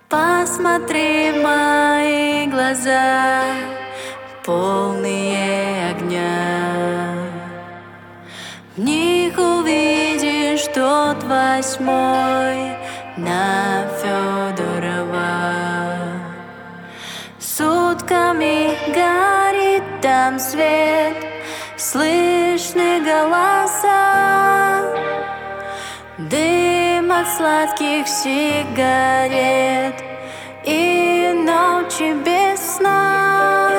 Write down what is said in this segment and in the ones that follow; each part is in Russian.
Посмотри в мои глаза, полные огня. В них увидишь тот 8 на Федорова. Сутками горит там свет, слышны голоса, дым от сладких сигарет и ночи без сна.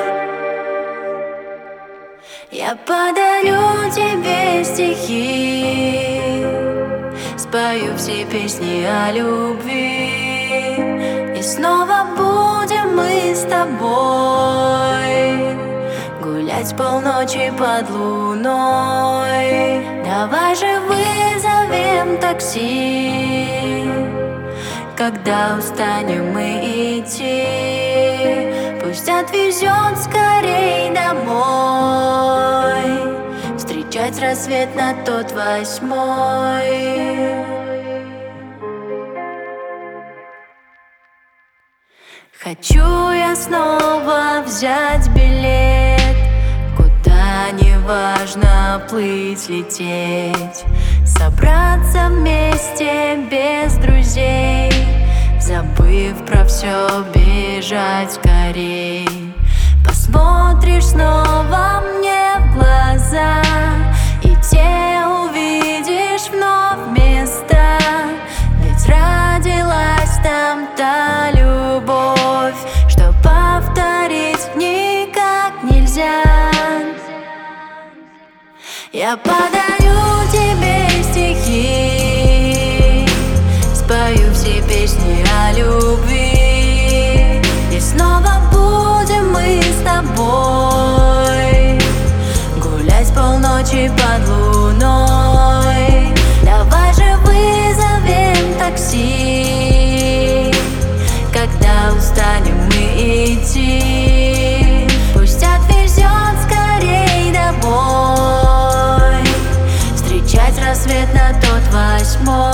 Я подарю тебе стихи, спою все песни о любви, и снова будем мы с тобой гулять полночи под луной. Давай же вызовем такси, когда устанем мы идти. Пусть отвезет скорей домой, встречать рассвет на тот 8. Хочу я снова взять билет, куда не важно плыть, лететь, собраться вместе без друзей, забыв про все, бежать скорей. Посмотришь снова мне в глаза, и те увидишь вновь места, ведь родилась там та любовь, что повторить никак нельзя. Я подарю тебе стихи, спою все песни о любви, и снова будем мы с тобой гулять полночи под луной. Давай же вызовем такси, когда устанем мы идти. Пусть отвезет скорей домой, встречать рассвет на тот 8.